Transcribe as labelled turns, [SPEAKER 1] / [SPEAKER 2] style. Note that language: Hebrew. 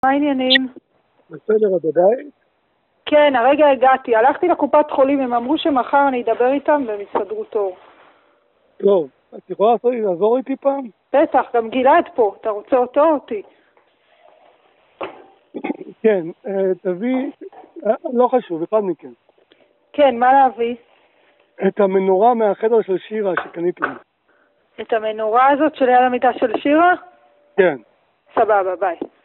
[SPEAKER 1] מה העניינים?
[SPEAKER 2] בסדר, את בבית?
[SPEAKER 1] כן, הרגע הגעתי. הלכתי לקופת חולים, הם אמרו שמחר אני אדבר איתם והם יסדרו תור.
[SPEAKER 2] טוב, את יכולה לעזור איתי פעם?
[SPEAKER 1] בטח, גם גלעד פה. אתה רוצה אותו או אותי?
[SPEAKER 2] כן, תביא, לא חשוב, אחד מכם.
[SPEAKER 1] כן, מה להביא?
[SPEAKER 2] את המנורה מהחדר של שירה שקניתי לי.
[SPEAKER 1] את המנורה הזאת שליד המיטה של שירה?
[SPEAKER 2] כן.
[SPEAKER 1] סבבה, ביי.